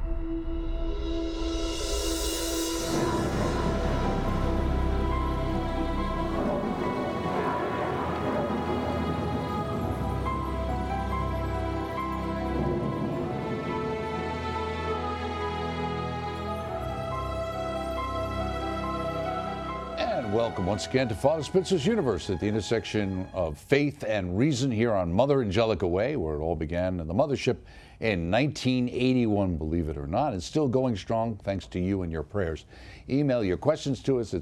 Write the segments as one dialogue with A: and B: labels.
A: Welcome once again to Father Spitzer's Universe at the intersection of faith and reason here on Mother Angelica Way, where it all began in the mothership in 1981, believe it or not. It's still going strong thanks to you and your prayers. Email your questions to us at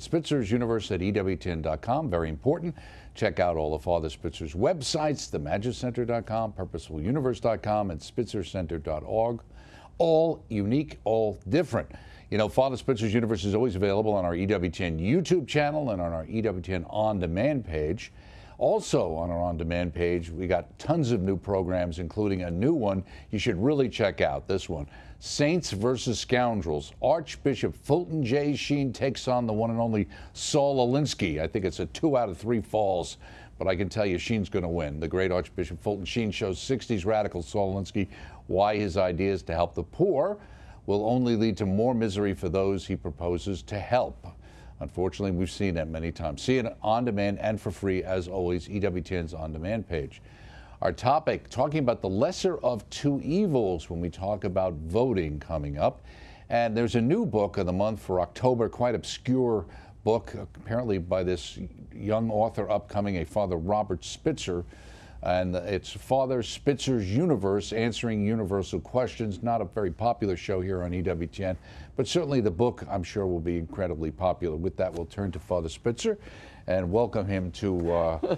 A: spitzersuniverse@ewtn.com. Very important. Check out all of Father Spitzer's websites, themagicenter.com, purposefuluniverse.com, and spitzercenter.org. All unique, all different. You know, Father Spitzer's Universe is always available on our EWTN YouTube channel and on our EWTN On Demand page. Also on our On Demand page, we got tons of new programs, including a new one you should really check out, this one. Saints versus Scoundrels. Archbishop Fulton J. Sheen takes on the one and only Saul Alinsky. I think it's a 2 out of 3 falls, but I can tell you Sheen's going to win. The great Archbishop Fulton Sheen shows 60s radical Saul Alinsky why his ideas to help the poor will only lead to more misery for those he proposes to help. Unfortunately, we've seen that many times. See it on demand and for free, as always, EWTN's On Demand page. Our topic, talking about the lesser of two evils when we talk about voting coming up. And there's a new book of the month for October, quite obscure book, apparently by this young author upcoming, a Father Robert Spitzer. And it's Father Spitzer's Universe, answering universal questions. Not a very popular show here on EWTN, but certainly the book, I'm sure, will be incredibly popular. With that, we'll turn to Father Spitzer and welcome him to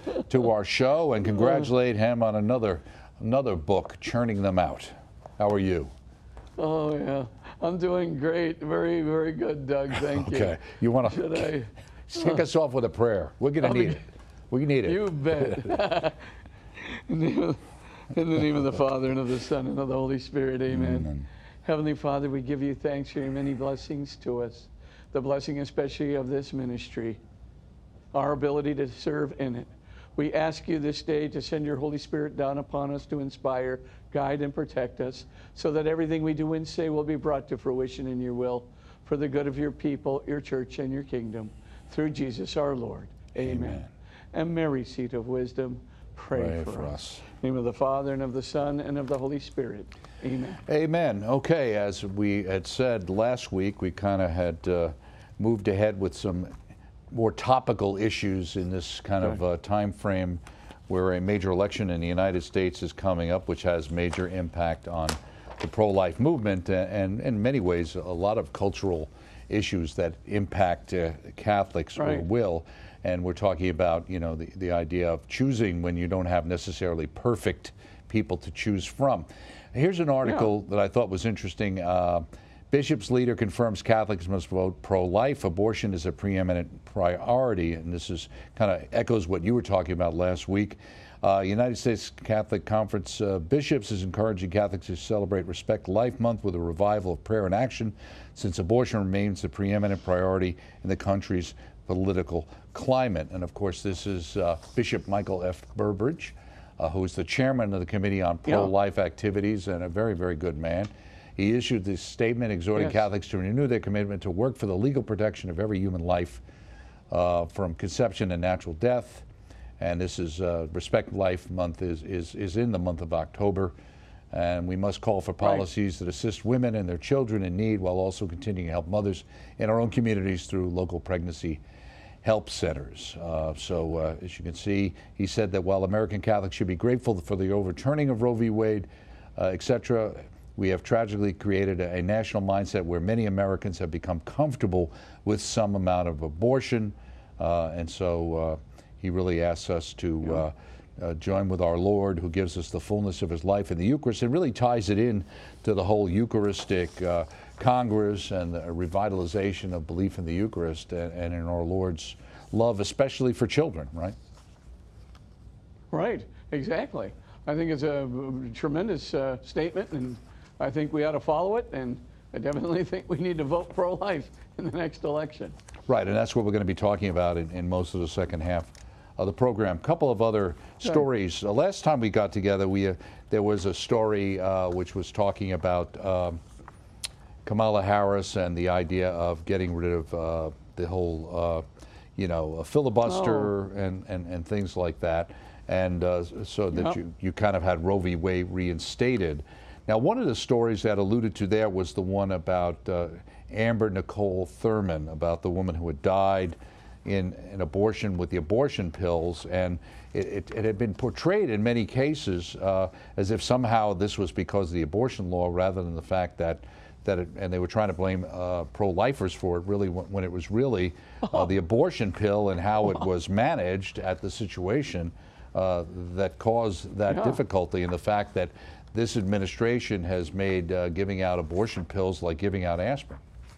A: our show and congratulate him on another book, Churning Them Out. How are you?
B: Oh, yeah. I'm doing great. Very, very good, Doug. Thank you.
A: Okay. You want to kick us off with a prayer? We're going to need it. We need it.
B: You bet. In the name of the Father, and of the Son, and of the Holy Spirit, amen.
A: Amen.
B: Heavenly Father, we give you thanks for your many blessings to us. The blessing especially of this ministry, our ability to serve in it. We ask you this day to send your Holy Spirit down upon us to inspire, guide, and protect us, so that everything we do and say will be brought to fruition in your will, for the good of your people, your church, and your kingdom. Through Jesus our Lord. Amen.
A: Amen.
B: And Mary, seat of wisdom, pray for us. In the name of the Father, and of the Son, and of the Holy Spirit. Amen.
A: Amen. Okay, as we had said last week, we kind of had moved ahead with some more topical issues in this kind of time frame where a major election in the United States is coming up, which has major impact on the pro-life movement and in many ways a lot of cultural issues that impact Catholics or will. And we're talking about, you know, the idea of choosing when you don't have necessarily perfect people to choose from. Here's an article that I thought was interesting. Bishop's leader confirms Catholics must vote pro-life. Abortion is a preeminent priority. And this is kind of echoes what you were talking about last week. United States Catholic Conference Bishops is encouraging Catholics to celebrate Respect Life Month with a revival of prayer and action, since abortion remains the preeminent priority in the country's political climate. And of course, this is Bishop Michael F. Burbridge, who is the chairman of the Committee on Pro-Life Activities and a very, very good man. He issued this statement exhorting Catholics to renew their commitment to work for the legal protection of every human life from conception to natural death. And this is Respect Life Month is in the month of October. And we must call for policies that assist women and their children in need, while also continuing to help mothers in our own communities through local pregnancy help centers. So as you can see, he said that while American Catholics should be grateful for the overturning of Roe v. Wade, etc., we have tragically created a national mindset where many Americans have become comfortable with some amount of abortion. And so he really asks us to join with our Lord, who gives us the fullness of his life in the Eucharist, and really ties it in to the whole Eucharistic Congress and the revitalization of belief in the Eucharist and in our Lord's love, especially for children, right?
B: Right, exactly. I think it's a tremendous statement, and I think we ought to follow it, and I definitely think we need to vote pro-life in the next election.
A: Right, and that's what we're going to be talking about in most of the second half of the program. A couple of other stories. Last time we got together, there was a story which was talking about Kamala Harris and the idea of getting rid of the whole, filibuster and things like that, and so that you kind of had Roe v. Wade reinstated. Now, one of the stories that alluded to there was the one about Amber Nicole Thurman, about the woman who had died in an abortion with the abortion pills, and it had been portrayed in many cases as if somehow this was because of the abortion law rather than the fact that and they were trying to blame pro-lifers for it, really, when it was really the abortion pill and how it was managed at the situation that caused that difficulty, and the fact that this administration has made giving out abortion pills like giving out aspirin.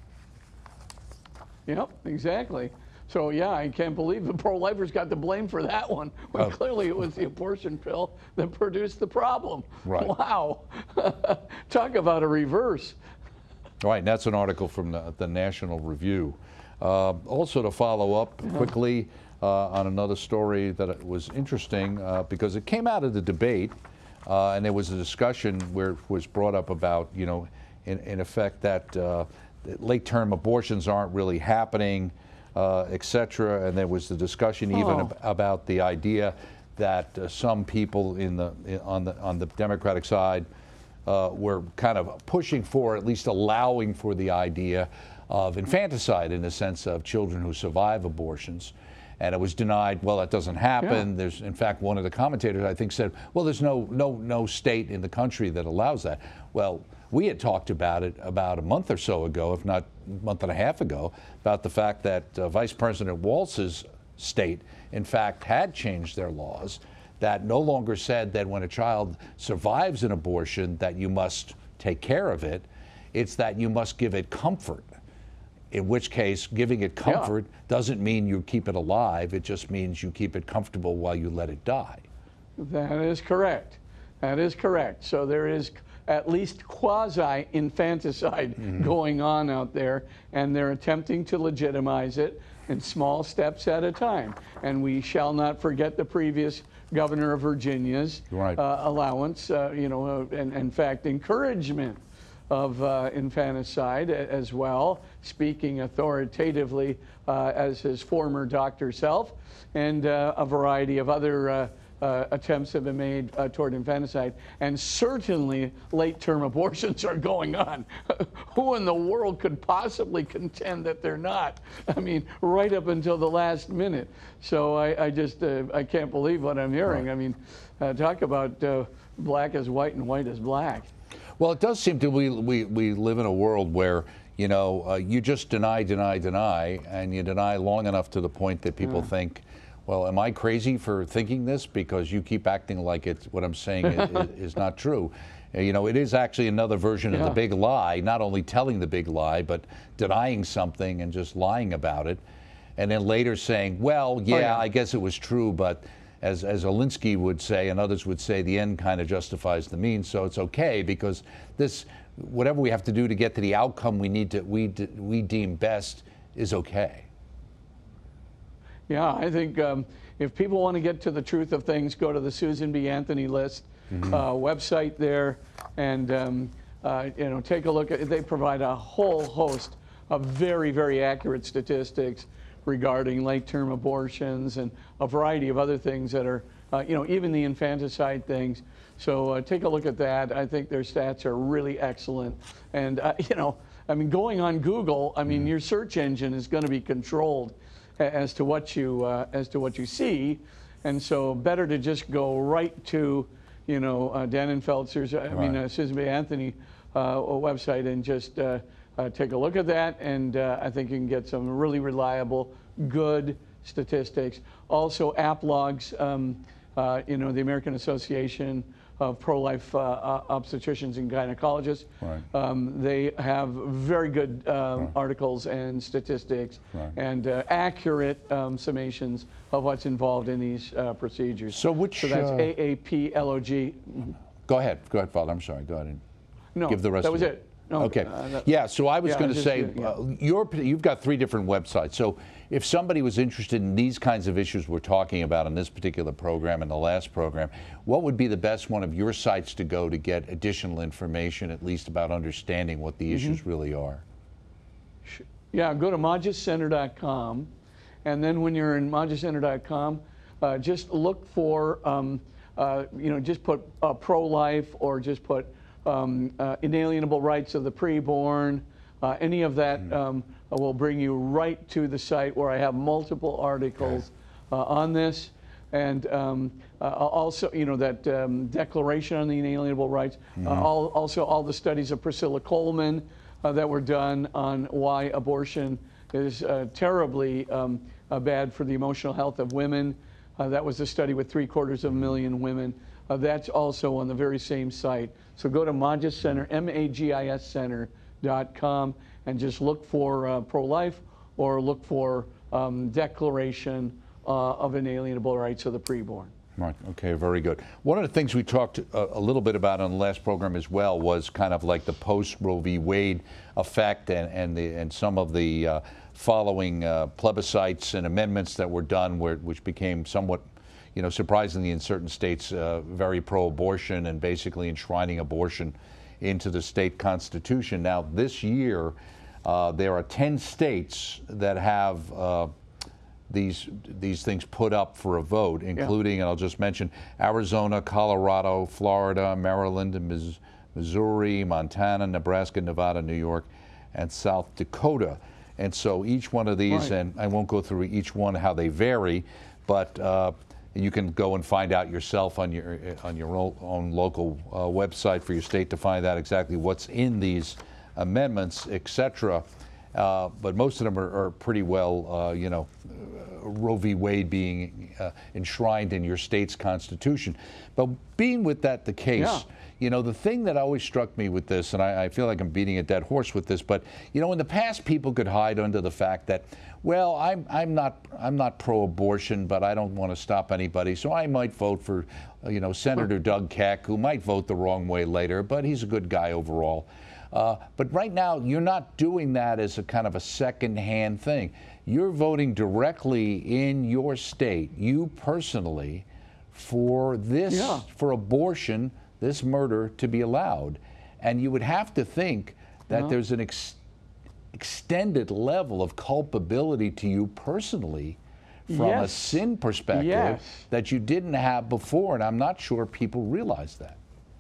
B: Yep, exactly. So yeah, I can't believe the pro-lifers got the blame for that one, when clearly it was the abortion pill that produced the problem.
A: Right.
B: Wow. Talk about a reverse.
A: Right, and that's an article from the National Review. Also, to follow up quickly on another story that was interesting because it came out of the debate, and there was a discussion where it was brought up about, in effect, that late-term abortions aren't really happening, et cetera. And there was the discussion even about the idea that some people on the Democratic side were kind of pushing for, at least allowing for, the idea of infanticide in the sense of children who survive abortions. And it was denied. Well, that doesn't happen.
B: Yeah.
A: There's, in fact, one of the commentators, I think, said, well, there's no state in the country that allows that. Well, we had talked about it about a month or so ago, if not a month and a half ago, about the fact that Vice President Walz's state, in fact, had changed their laws that no longer said that when a child survives an abortion that you must take care of it. It's that you must give it comfort. In which case, giving it comfort doesn't mean you keep it alive. It just means you keep it comfortable while you let it die.
B: That is correct. That is correct. So there is at least quasi-infanticide going on out there, and they're attempting to legitimize it in small steps at a time. And we shall not forget the previous governor of Virginia's allowance, and in fact, encouragement of infanticide as well, speaking authoritatively as his former doctor self, and a variety of other attempts have been made toward infanticide, and certainly late-term abortions are going on. Who in the world could possibly contend that they're not? I mean, right up until the last minute. So I just I can't believe what I'm hearing. I mean, talk about black as white and white as black.
A: Well, it does seem to we live in a world where you just deny, and you deny long enough to the point that people think, well, am I crazy for thinking this because you keep acting like it's what I'm saying is not true. It is actually another version of the big lie, not only telling the big lie, but denying something and just lying about it, and then later saying, well, I guess it was true, but as Alinsky would say and others would say, the end kind of justifies the means, so it's okay because this, whatever we have to do to get to the outcome we deem best is okay.
B: Yeah, I think if people want to get to the truth of things, go to the Susan B. Anthony List website there, and take a look at. They provide a whole host of very, very accurate statistics regarding late-term abortions and a variety of other things that are, even the infanticide things. So take a look at that. I think their stats are really excellent. And, going on Google, your search engine is going to be controlled as to what you see. And so better to just go right to, Dannenfelser's, Susan B. Anthony website and just take a look at that, and I think you can get some really reliable, good statistics. Also, APLOGs, the American Association of Pro-Life Obstetricians and Gynecologists. They have very good articles and statistics and accurate summations of what's involved in these procedures.
A: So that's
B: AAPLOG.
A: Go ahead, Father. I'm sorry. Go ahead.
B: No,
A: Give the rest
B: that was
A: of
B: it. no.
A: Okay. Yeah, so I was
B: yeah,
A: going to
B: just,
A: say,
B: yeah.
A: you've got 3 different websites. So if somebody was interested in these kinds of issues we're talking about in this particular program and the last program, what would be the best one of your sites to go to get additional information, at least about understanding what the issues really are?
B: Yeah, go to ModgeCenter.com, and then when you're in ModgeCenter.com, just look for, just put pro-life, or just put inalienable rights of the preborn. Any of that will bring you right to the site where I have multiple articles on this. And also, that Declaration on the Inalienable Rights, also all the studies of Priscilla Coleman that were done on why abortion is terribly bad for the emotional health of women. That was a study with 750,000 women. That's also on the very same site. So go to Magis Center, MAGIS Center.com, and just look for pro-life, or look for Declaration of Inalienable Rights of the Preborn.
A: Right. Okay. Very good. One of the things we talked a little bit about on the last program as well was kind of like the post Roe v. Wade effect, and some of the following plebiscites and amendments that were done, which became somewhat, surprisingly in certain states, very pro-abortion, and basically enshrining abortion into the state constitution. Now, this year, there are 10 states that have these things put up for a vote, including, and I'll just mention, Arizona, Colorado, Florida, Maryland, Missouri, Montana, Nebraska, Nevada, New York, and South Dakota. And so each one of these, and I won't go through each one how they vary, but you can go and find out yourself on your own local website for your state to find out exactly what's in these amendments, etc. But most of them are pretty well, Roe v. Wade being enshrined in your state's constitution. But being with that the case, the thing that always struck me with this, and I feel like I'm beating a dead horse with this, but in the past people could hide under the fact that, well, I'm not pro-abortion, but I don't want to stop anybody, so I might vote for, Senator Doug Keck, who might vote the wrong way later, but he's a good guy overall. But right now, you're not doing that as a kind of a second-hand thing. You're voting directly in your state, you personally, for this, for abortion, this murder to be allowed. And you would have to think that there's an extended level of culpability to you personally from a sin perspective that you didn't have before, and I'm not sure people realize that.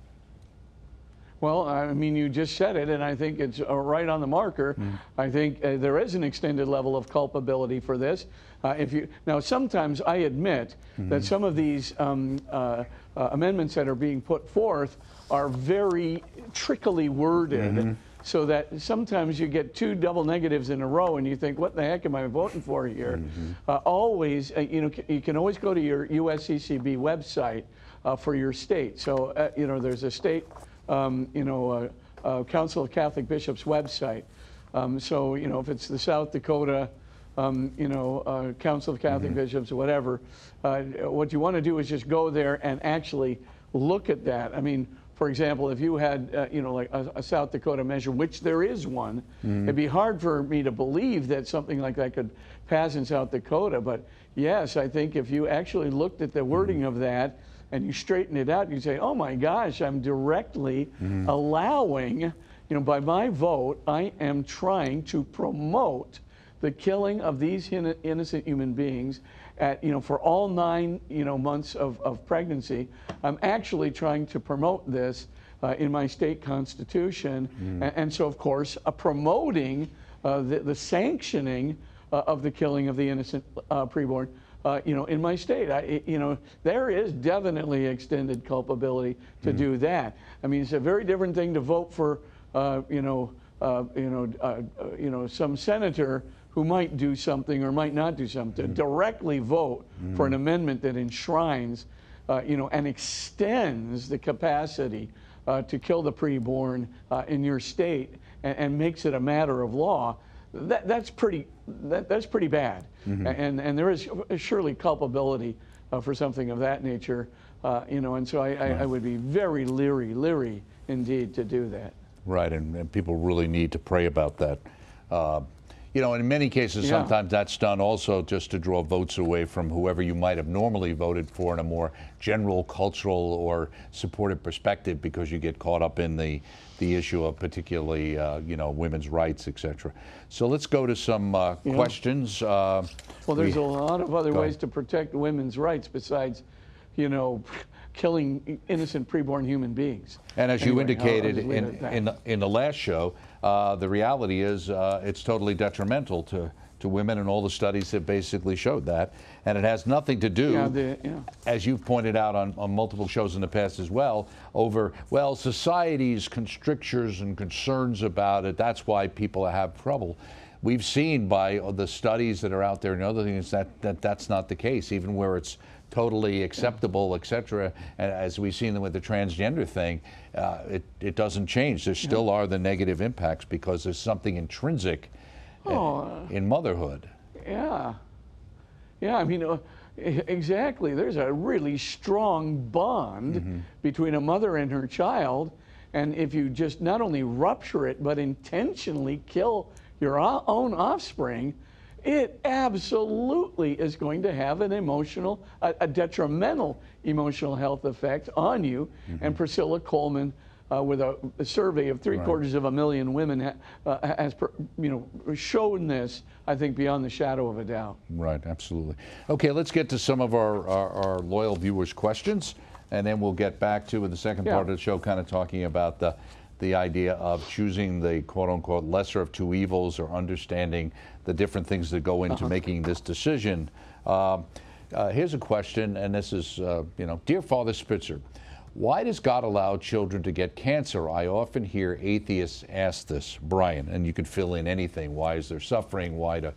B: Well, I mean, you just said it, and I think it's right on the marker. I think there is an extended level of culpability for this. Now, sometimes I admit that some of these amendments that are being put forth are very trickily worded, so that sometimes you get 2 double negatives in a row, and you think, "What the heck am I voting for here?" Always, you can always go to your USCCB website for your state. So, there's a state. Council of Catholic Bishops website. So, if it's the South Dakota, Council of Catholic Bishops or whatever, what you want to do is just go there and actually look at that. I mean, for example, if you had, like a South Dakota measure, which there is one, it'd be hard for me to believe that something like that could pass in South Dakota. But yes, I think if you actually looked at the wording of that, and you straighten it out, you say, oh my gosh, I'm directly allowing, by my vote, I am trying to promote the killing of these innocent human beings for all 9, months of pregnancy. I'm actually trying to promote this in my state constitution. And so, of course, promoting the sanctioning of the killing of the innocent preborn, in my state. There is definitely extended culpability to do that. I mean, it's a very different thing to vote for, some senator who might do something or might not do something. To directly vote for an amendment that enshrines, and extends the capacity to kill the preborn in your state and makes it a matter of law. That's pretty bad, and there is surely culpability for something of that nature, and so I would be very leery indeed to do that.
A: Right, and people really need to pray about that. You know, in many cases,
B: Yeah.
A: sometimes that's done also just to draw votes away from whoever you might have normally voted for in a more general cultural or supportive perspective, because you get caught up in the issue of particularly, you know, women's rights, etc. So let's go to some questions.
B: Well, there's a lot of other
A: Go
B: ways
A: ahead.
B: to protect women's rights besides, you know, killing innocent preborn human beings.
A: And as you
B: Anyway, I'll
A: indicated
B: just leave it at that.
A: in the last show, the reality is it's totally detrimental to women, and all the studies have basically showed that. And it has nothing to do, as you've pointed out on multiple shows in the past as well, over, well, society's strictures and concerns about it. That's why people have trouble. We've seen by the studies that are out there and other things that's not the case, even where it's totally acceptable, et cetera. And as we've seen with the transgender thing, it doesn't change. There still are the negative impacts because there's something intrinsic in motherhood.
B: Yeah. Yeah, I mean, exactly. There's a really strong bond between a mother and her child. And if you just not only rupture it, but intentionally kill your own offspring, it absolutely is going to have an a detrimental emotional health effect on you. And Priscilla Coleman, with a survey of 750,000 women, has shown this, I think, beyond the shadow of a doubt.
A: Right, absolutely. Okay, let's get to some of our loyal viewers' questions, and then we'll get back to, in the second part of the show, kind of talking about the idea of choosing the quote-unquote lesser of two evils, or understanding the different things that go into making this decision. Here's a question, and this is, Dear Father Spitzer, why does God allow children to get cancer? I often hear atheists ask this. Brian, and you could fill in anything. Why is there suffering? Why do,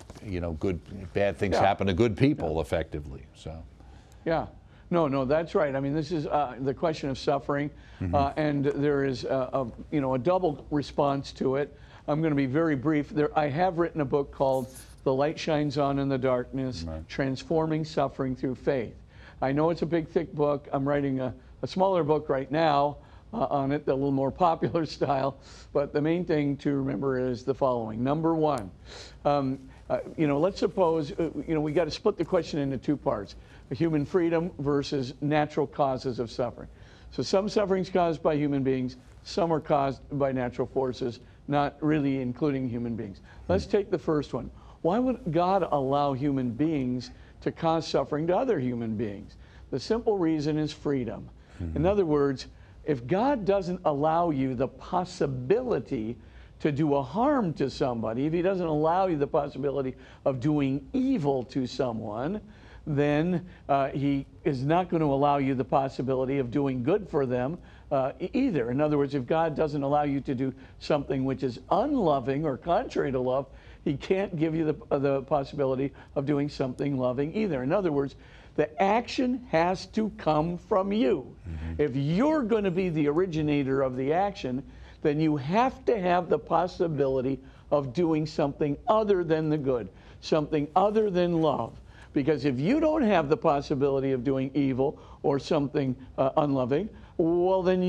A: bad things happen to good people effectively? So.
B: Yeah. No, that's right. I mean, this is the question of suffering, and there is a double response to it. I'm going to be very brief. I have written a book called The Light Shines On in the Darkness, Transforming Suffering Through Faith. I know it's a big, thick book. I'm writing a smaller book right now on it, a little more popular style. But the main thing to remember is the following. Number one, let's suppose, we got to split the question into two parts. Human freedom versus natural causes of suffering. So some suffering is caused by human beings, some are caused by natural forces, not really including human beings. Let's take the first one. Why would God allow human beings to cause suffering to other human beings? The simple reason is freedom. In other words, if God doesn't allow you the possibility to do a harm to somebody, if he doesn't allow you the possibility of doing evil to someone, then he is not going to allow you the possibility of doing good for them either. In other words, if God doesn't allow you to do something which is unloving or contrary to love, he can't give you the possibility of doing something loving either. In other words, the action has to come from you. If you're going to be the originator of the action, then you have to have the possibility of doing something other than the good, something other than love. Because if you don't have the possibility of doing evil or something unloving, well, then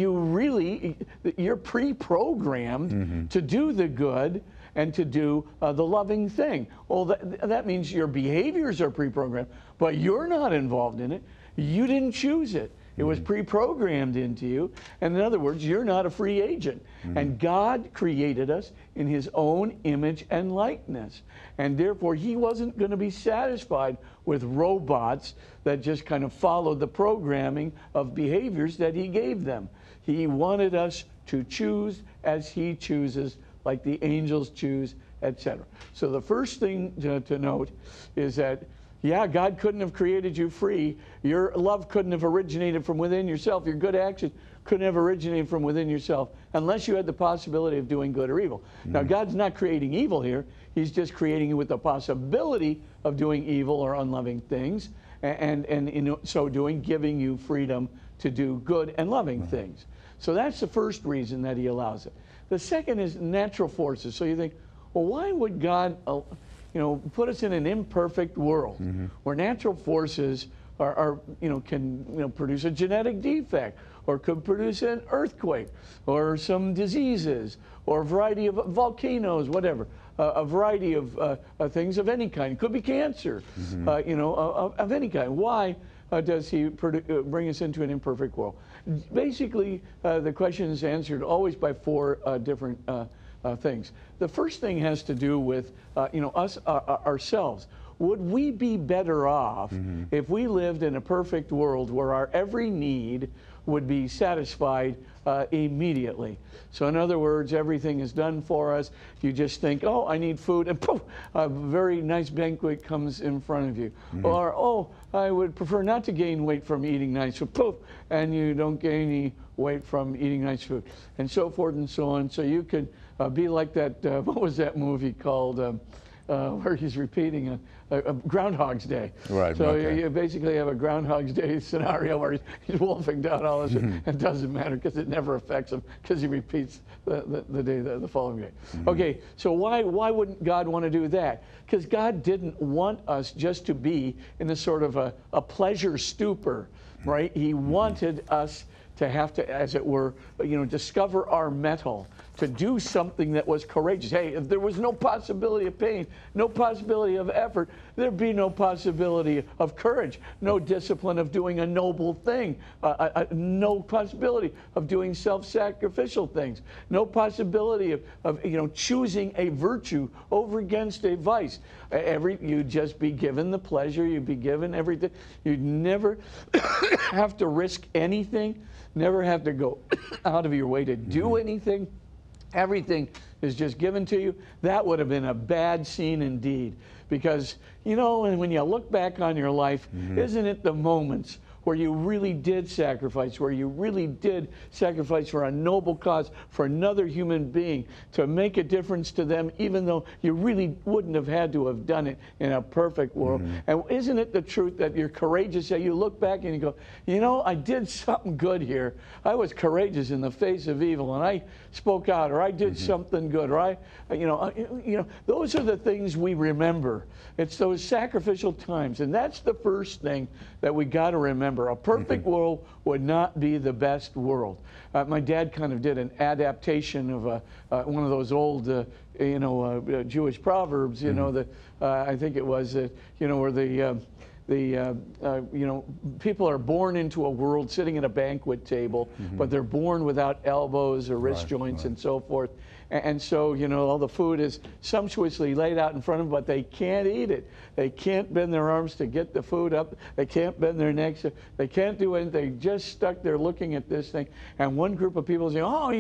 B: you're pre-programmed to do the good and to do the loving thing. Well, that means your behaviors are pre-programmed, but you're not involved in it. You didn't choose it. It was pre-programmed into you. And in other words, you're not a free agent. And God created us in his own image and likeness. And therefore, he wasn't going to be satisfied with robots that just kind of followed the programming of behaviors that he gave them. He wanted us to choose as he chooses, like the angels choose, etc. So the first thing to note is that, yeah, God couldn't have created you free. Your love couldn't have originated from within yourself. Your good action couldn't have originated from within yourself unless you had the possibility of doing good or evil. Now, God's not creating evil here. He's just creating you with the possibility of doing evil or unloving things, and in so doing, giving you freedom to do good and loving things. So that's the first reason that he allows it. The second is natural forces. So you think, well, why would God put us in an imperfect world where natural forces can produce a genetic defect, or could produce an earthquake, or some diseases, or a variety of volcanoes, whatever. A variety of things of any kind. It could be cancer, of any kind. Why does he bring us into an imperfect world? Basically, the question is answered always by four different things. The first thing has to do with us ourselves. Would we be better off if we lived in a perfect world where our every need would be satisfied immediately? So in other words, everything is done for us. You just think, oh, I need food, and poof, a very nice banquet comes in front of you. Or, oh, I would prefer not to gain weight from eating nice food, poof, and you don't gain any weight from eating nice food, and so forth and so on. So you could be like that, what was that movie called? Where he's repeating a Groundhog's Day.
A: Right.
B: So
A: okay.
B: you basically have a Groundhog's Day scenario where he's wolfing down all this. It doesn't matter because it never affects him because he repeats the day, the following day. Okay, so why wouldn't God want to do that? Because God didn't want us just to be in a sort of a pleasure stupor, right? He wanted us to have to, as it were, discover our mettle, to do something that was courageous. Hey, if there was no possibility of pain, no possibility of effort, there'd be no possibility of courage, no discipline of doing a noble thing, no possibility of doing self-sacrificial things, no possibility of choosing a virtue over against a vice. You'd just be given the pleasure, you'd be given everything. You'd never have to risk anything, never have to go out of your way to do anything. Everything is just given to you. That would have been a bad scene indeed. Because, when you look back on your life, isn't it the moments where you really did sacrifice, where you really did sacrifice for a noble cause, for another human being, to make a difference to them, even though you really wouldn't have had to have done it in a perfect world? And isn't it the truth that you're courageous, that you look back and you go, I did something good here. I was courageous in the face of evil, and I spoke out, or I did something good, or those are the things we remember. It's those sacrificial times, and that's the first thing that we got to remember. A perfect world would not be the best world. My dad kind of did an adaptation of one of those old, Jewish proverbs. I think it was, where people are born into a world sitting at a banquet table, but they're born without elbows or wrist joints and so forth. And so, all the food is sumptuously laid out in front of them, but they can't eat it. They can't bend their arms to get the food up. They can't bend their necks. They can't do anything. They're just stuck there looking at this thing. And one group of people say,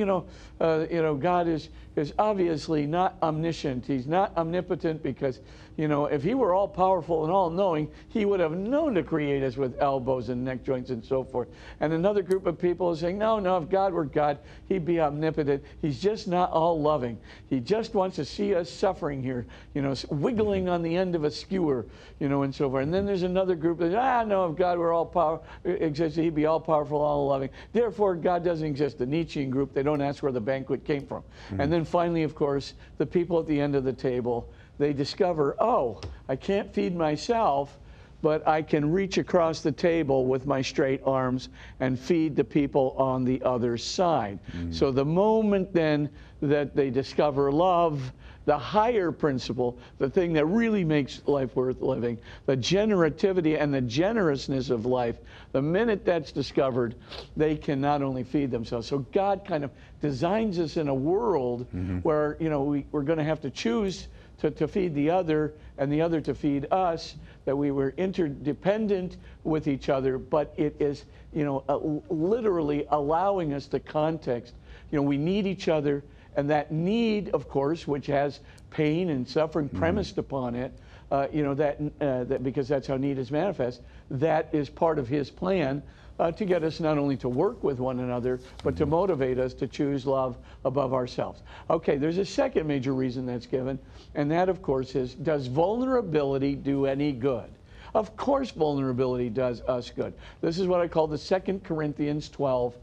B: God is obviously not omniscient. He's not omnipotent because, if he were all powerful and all knowing, he would have known to create us with elbows and neck joints and so forth. And another group of people is saying, no, if God were God, he'd be omnipotent. He's just not all loving. He just wants to see us suffering here, wiggling on the end of a skewer, and so forth. And then there's another group that says, no, if God were all powerful, he'd be all powerful, all loving. Therefore, God doesn't exist. The Nietzschean group, they don't ask where the banquet came from. And then finally, of course, the people at the end of the table, they discover, I can't feed myself, but I can reach across the table with my straight arms and feed the people on the other side. So the moment then that they discover love, the higher principle, the thing that really makes life worth living, the generativity and the generousness of life, the minute that's discovered, they can not only feed themselves. So God kind of designs us in a world where, we're going to have to choose to feed the other and the other to feed us, that we were interdependent with each other, but it is, literally allowing us the context. We need each other, and that need, of course, which has pain and suffering premised upon it, that because that's how need is manifest, that is part of his plan to get us not only to work with one another, but to motivate us to choose love above ourselves. Okay, there's a second major reason that's given, and that, of course, is, does vulnerability do any good? Of course vulnerability does us good. This is what I call the 2 Corinthians 12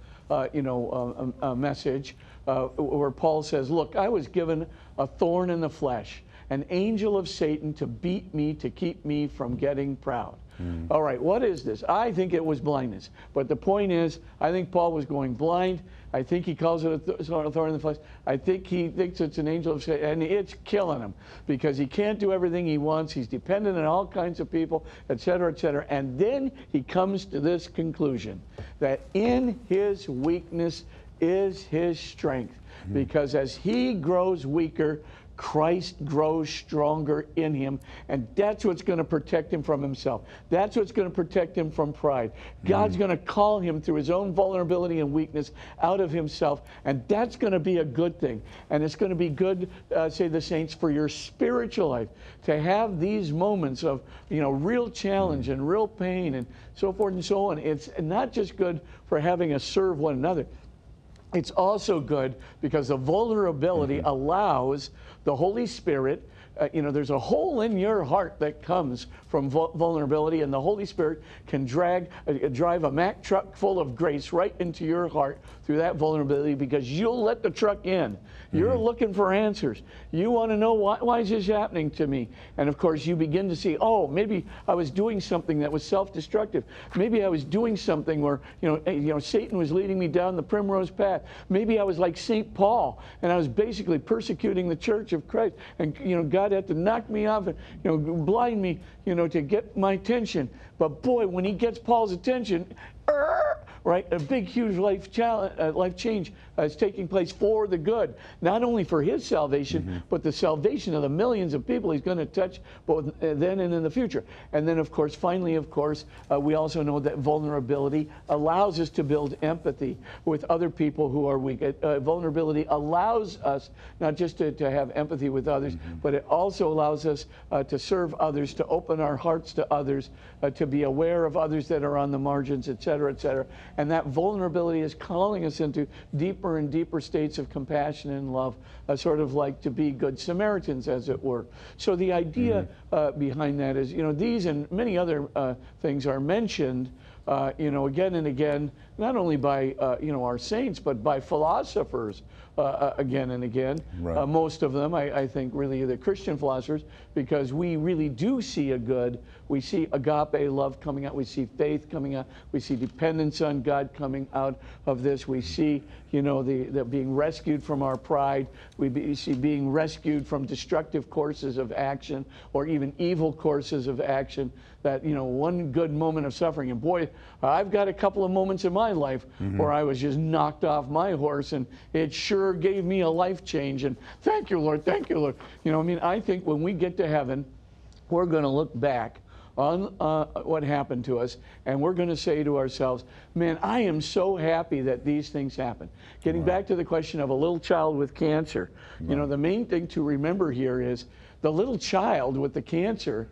B: message, where Paul says, look, I was given a thorn in the flesh, an angel of Satan to beat me, to keep me from getting proud. All right, what is this? I think it was blindness. But the point is, I think Paul was going blind. I think he calls it a thorn in the flesh. I think he thinks it's an angel of Satan, and it's killing him because he can't do everything he wants. He's dependent on all kinds of people, et cetera, et cetera. And then he comes to this conclusion that in his weakness is his strength. Because as he grows weaker, Christ grows stronger in him, and that's what's going to protect him from himself. That's what's going to protect him from pride. God's going to call him through his own vulnerability and weakness out of himself, and that's going to be a good thing. And it's going to be good, say the saints, for your spiritual life to have these moments of, real challenge and real pain and so forth and so on. It's not just good for having us serve one another. It's also good because the vulnerability allows the Holy Spirit, there's a hole in your heart that comes from vulnerability, and the Holy Spirit can drive a Mack truck full of grace right into your heart through that vulnerability because you'll let the truck in. You're looking for answers. You want to know why is this happening to me? And of course, you begin to see, oh, maybe I was doing something that was self-destructive. Maybe I was doing something where Satan was leading me down the primrose path. Maybe I was like St. Paul, and I was basically persecuting the Church of Christ. And God had to knock me off and blind me, to get my attention. But boy, when he gets Paul's attention, right, a big, huge life change is taking place for the good, not only for his salvation, but the salvation of the millions of people he's going to touch both then and in the future. And then, of course, finally, we also know that vulnerability allows us to build empathy with other people who are weak. Vulnerability allows us not just to have empathy with others, but it also allows us to serve others, to open our hearts to others, to be aware of others that are on the margins, et cetera, et cetera. And that vulnerability is calling us into deeper and deeper states of compassion and love, sort of like to be good Samaritans, as it were. So the idea behind that is, these and many other things are mentioned, again and again, not only by, our saints, but by philosophers again and again. Right. Most of them, I think, really the Christian philosophers, because we really do see a good. We see agape love coming out. We see faith coming out. We see dependence on God coming out of this. We see, the being rescued from our pride. We see being rescued from destructive courses of action or even evil courses of action. That, one good moment of suffering. And boy, I've got a couple of moments in my life where I was just knocked off my horse, and it sure gave me a life change. And thank you, Lord. Thank you, Lord. I think when we get to heaven, we're going to look back on what happened to us, and we're going to say to ourselves, man, I am so happy that these things happen. Getting back to the question of a little child with cancer, the main thing to remember here is the little child with the cancer.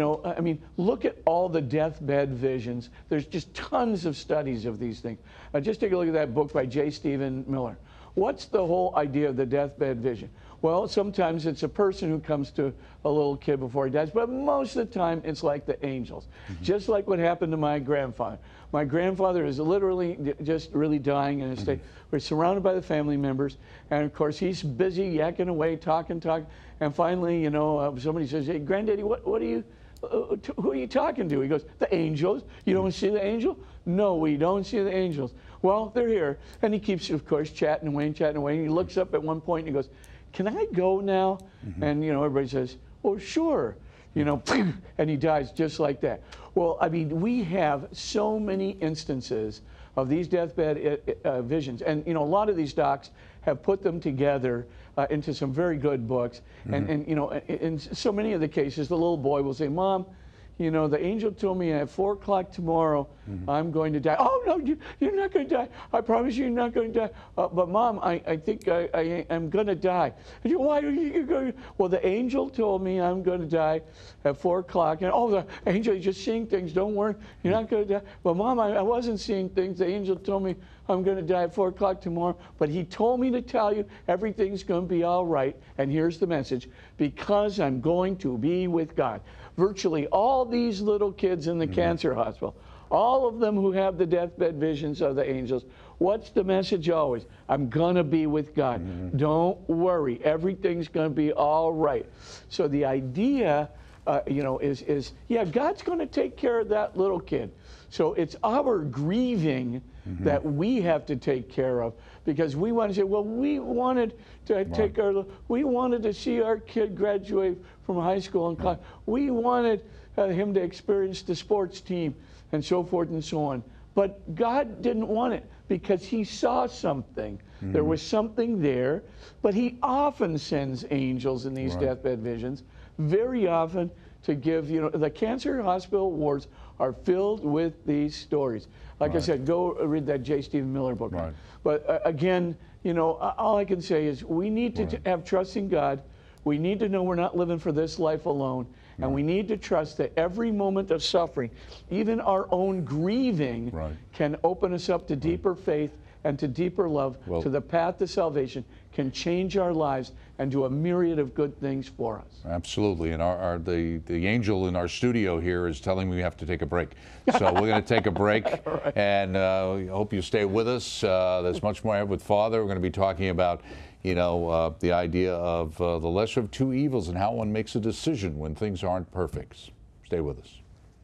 B: Look at all the deathbed visions. There's just tons of studies of these things. Just take a look at that book by J. Stephen Miller. What's the whole idea of the deathbed vision? Well, sometimes it's a person who comes to a little kid before he dies, but most of the time it's like the angels. Just like what happened to my grandfather. My grandfather is literally just really dying in a state. We're surrounded by the family members, and of course he's busy yakking away, talking, and finally, somebody says, "Hey, Granddaddy, what are you? Who are you talking to?" He goes, "The angels." "You don't see the angel?" "No, we don't see the angels." "Well, they're here." And he keeps, of course, chatting away. And he looks up at one point and he goes, "Can I go now?" And, everybody says, "Oh, sure." And he dies just like that. Well, we have so many instances of these deathbed visions. And, a lot of these docs have put them together into some very good books. And, in so many of the cases, the little boy will say, "Mom, the angel told me at 4 o'clock tomorrow I'm going to die." "Oh, no, you're not going to die. I promise you, you're not going to die." "But Mom, I think I am going to die." "Why are you going to?" "Well, the angel told me I'm going to die at 4 o'clock. And, oh, the angel is just seeing things. Don't worry, you're not going to die." "But Mom, I wasn't seeing things. The angel told me I'm going to die at 4 o'clock tomorrow. But he told me to tell you everything's going to be all right. And here's the message: because I'm going to be with God." Virtually all these little kids in the cancer hospital, all of them who have the deathbed visions of the angels, What's the message always? I'm going to be with God. Don't worry. Everything's going to be all right. So the idea, is yeah, God's going to take care of that little kid. So it's our grieving that we have to take care of, because we want to say, well, we wanted to we wanted to see our kid graduate from high school and college. We wanted him to experience the sports team and so forth and so on. But God didn't want it, because he saw something. There was something there, but he often sends angels in these deathbed visions, very often, to give, the cancer hospital wards are filled with these stories. Like I said, go read that J. Stephen Miller book. But again, all I can say is we need to have trust in God. We need to know we're not living for this life alone. And we need to trust that every moment of suffering, even our own grieving, can open us up to deeper faith and to deeper love, to the path to salvation, can change our lives and do a myriad of good things for us.
A: Absolutely. And the angel in our studio here is telling me we have to take a break. So we're going to take a break. And I hope you stay with us. There's much more with Father. We're going to be talking about the idea of the lesser of two evils and how one makes a decision when things aren't perfect. Stay with us.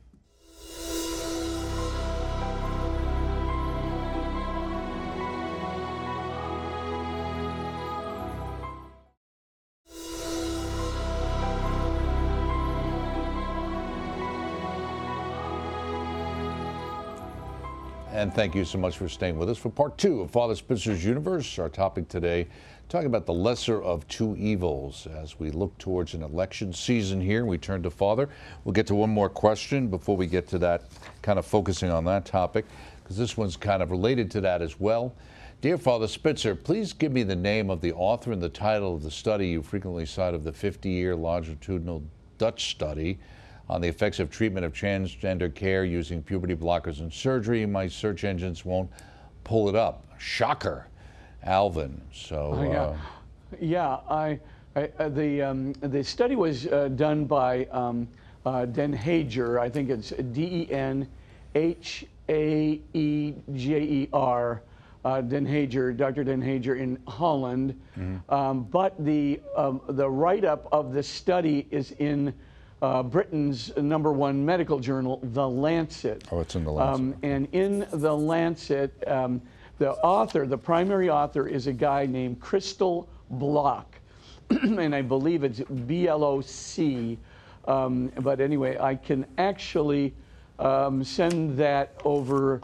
A: And thank you so much for staying with us for part 2 of Father Spitzer's Universe. Our topic today, talking about the lesser of two evils. As we look towards an election season here, we turn to Father. We'll get to one more question before we get to that, kind of focusing on that topic, because this one's kind of related to that as well. Dear Father Spitzer, please give me the name of the author and the title of the study you frequently cite of the 50-year longitudinal Dutch study on the effects of treatment of transgender care using puberty blockers and surgery. My search engines won't pull it up. Shocker, Alvin. So
B: the study was done by Den Hager. I think it's Denhaeger. Den Hager, Dr. Den Hager in Holland. But the write-up of the study is in Britain's #1 medical journal, The Lancet.
A: Oh, it's in The Lancet.
B: And in The Lancet, the primary author is a guy named Crystal Block, and I believe it's BLOC. But anyway, I can actually send that over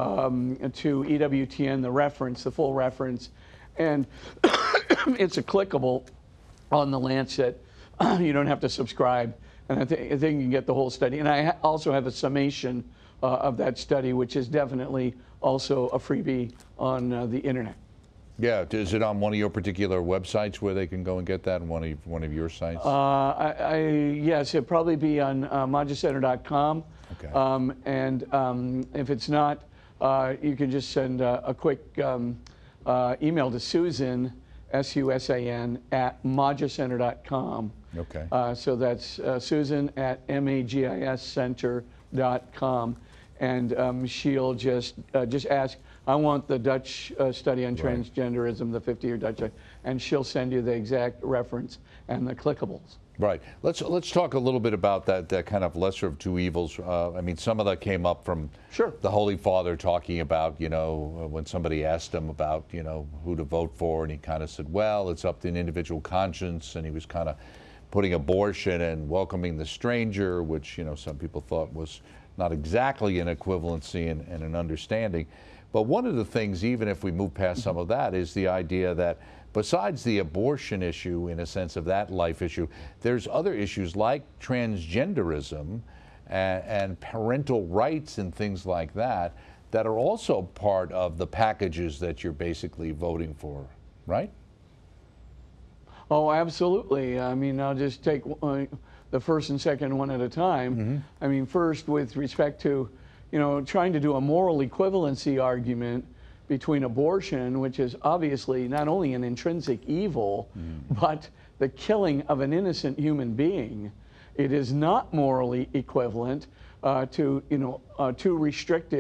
B: to EWTN, the reference, the full reference, and it's a clickable on The Lancet. You don't have to subscribe. And I think you can get the whole study. And I also have a summation of that study, which is definitely also a freebie on the internet.
A: Yeah, is it on one of your particular websites where they can go and get that, one of your sites?
B: Yes, it'll probably be on MajaCenter.com.
A: Okay.
B: And if it's not, you can just send a quick email to Susan, SUSAN, at MajaCenter.com.
A: Okay.
B: So that's Susan at magiscenter.com, and she'll just ask, I want the Dutch study on transgenderism, the 50-year Dutch, and she'll send you the exact reference and the clickables.
A: Right. Let's talk a little bit about that kind of lesser of two evils. I mean, some of that came up from the Holy Father talking about, when somebody asked him about, who to vote for, and he kind of said, well, it's up to an individual conscience, and he was kind of putting abortion and welcoming the stranger, which, some people thought was not exactly an equivalency and an understanding. But one of the things, even if we move past some of that, is the idea that besides the abortion issue, in a sense of that life issue, there's other issues like transgenderism and parental rights and things like that that are also part of the packages that you're basically voting for, right?
B: Oh, absolutely. I mean, I'll just take the first and second one at a time. I mean, first, with respect to, trying to do a moral equivalency argument between abortion, which is obviously not only an intrinsic evil, but the killing of an innocent human being. It is not morally equivalent to, too restricted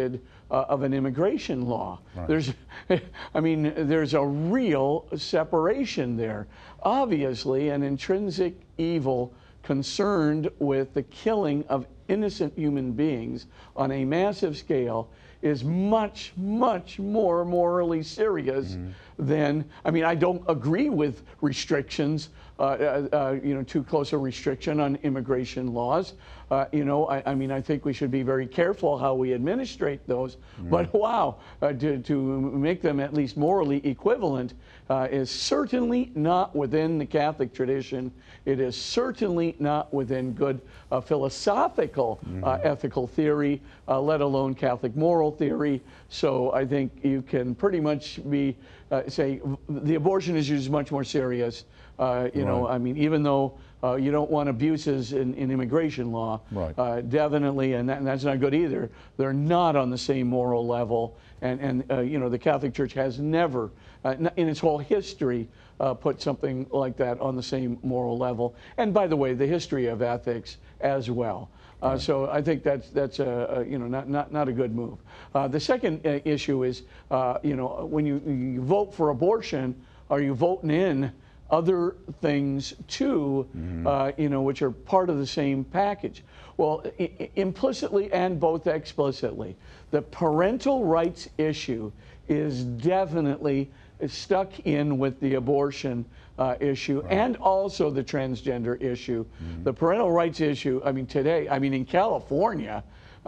B: of an immigration law.
A: Right.
B: There's, I mean, there's a real separation there. Obviously, an intrinsic evil concerned with the killing of innocent human beings on a massive scale is much, much more morally serious than, I mean, I don't agree with restrictions, too close a restriction on immigration laws. I mean, I think we should be very careful how we administrate those. But wow, to make them at least morally equivalent is certainly not within the Catholic tradition. It is certainly not within good philosophical ethical theory, let alone Catholic moral theory. So I think you can pretty much say the abortion issue is much more serious. I mean, even though you don't want abuses in immigration law, definitely, and that's not good either. They're not on the same moral level, and the Catholic Church has never, in its whole history, put something like that on the same moral level. And by the way, the history of ethics as well. So I think that's not a good move. The second issue is, when you vote for abortion, are you voting in other things too, which are part of the same package? Well, implicitly and both explicitly, the parental rights issue is definitely stuck in with the abortion issue and also the transgender issue. The parental rights issue, I mean, today, I mean, in California,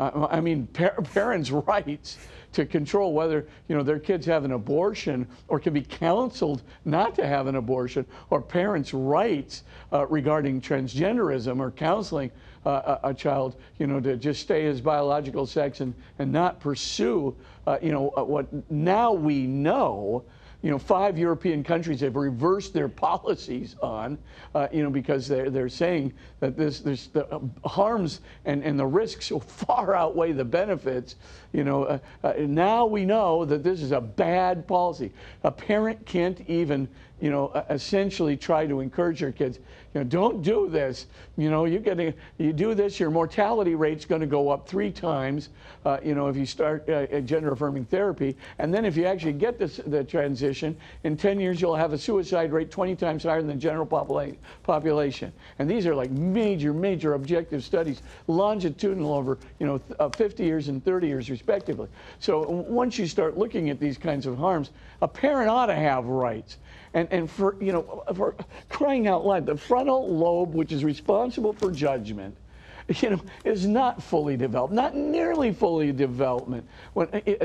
B: parents' rights to control whether their kids have an abortion or can be counseled not to have an abortion, or parents' rights regarding transgenderism or counseling a child to just stay his biological sex and not pursue what now we know. 5 European countries have reversed their policies on, because they're saying that the harms and the risks so far outweigh the benefits. Now we know that this is a bad policy. A parent can't even, essentially try to encourage your kids, don't do this. You do this, your mortality rate's going to go up 3 times, if you start gender-affirming therapy. And then if you actually get the transition, in 10 years you'll have a suicide rate 20 times higher than the general population. And these are like major objective studies, longitudinal over 50 years and 30 years respectively. So once you start looking at these kinds of harms, a parent ought to have rights. And for crying out loud, the frontal lobe, which is responsible for judgment, is not fully developed, not nearly fully developed when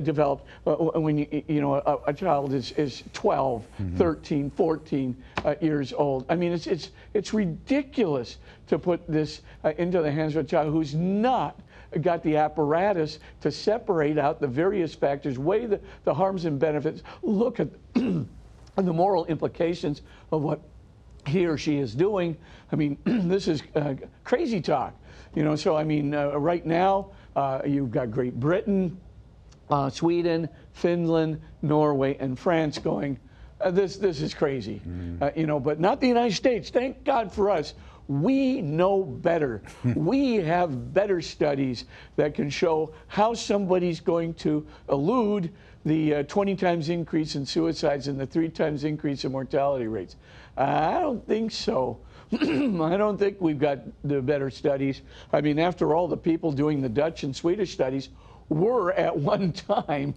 B: a child is 12, 13, 14 years old. I mean, it's ridiculous to put this into the hands of a child who's not got the apparatus to separate out the various factors, weigh the harms and benefits, look at the moral implications of what he or she is doing. I mean, this is crazy talk. So I mean, right now, you've got Great Britain, Sweden, Finland, Norway, and France going, this is crazy. But not the United States. Thank God for us. We know better. We have better studies that can show how somebody's going to elude the 20 times increase in suicides and the 3 times increase in mortality rates. I don't think so. I don't think we've got the better studies. I mean, after all, the people doing the Dutch and Swedish studies were at one time,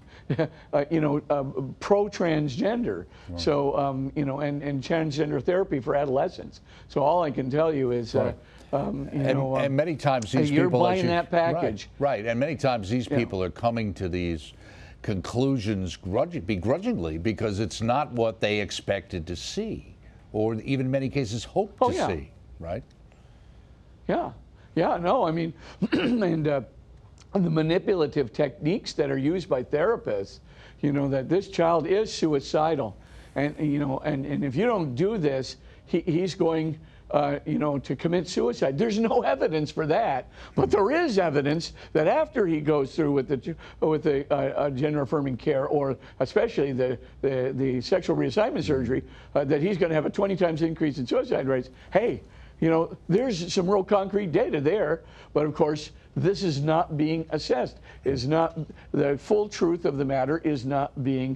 B: pro-transgender. Right. So, and transgender therapy for adolescents. So all I can tell you is,
A: and many times these
B: you're
A: people
B: buying that package.
A: Right, and many times these people are coming to these conclusions begrudgingly because it's not what they expected to see, or even in many cases hoped to see, right? Yeah, no, I mean, and the manipulative techniques that are used by therapists, that this child is suicidal, and and if you don't do this, he's going to commit suicide. There's no evidence for that, but there is evidence that after he goes through with the gender-affirming care, or especially the sexual reassignment surgery, that he's going to have a 20 times increase in suicide rates. Hey,
B: You know, there's some real concrete data there, but of course, this is not being assessed. Is not the full truth of the matter is not being,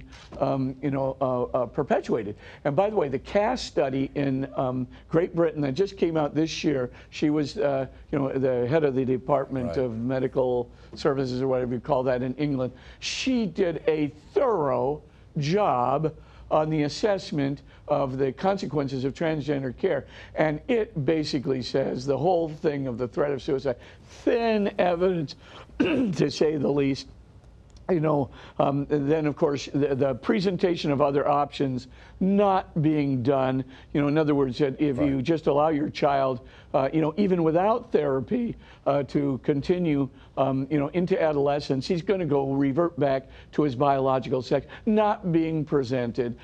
B: perpetuated. And by the way, the Cass study in Great Britain that just came out this year. She was, the head of the Department of Medical Services or whatever you call that in England. She did a thorough job on the assessment of the consequences of transgender care. And it basically says the whole thing of the threat of suicide, thin evidence, to say the least. Then of course, the presentation of other options not being done. In other words, that if you just allow your child, even without therapy, to continue, into adolescence, he's going to go revert back to his biological sex. Not being presented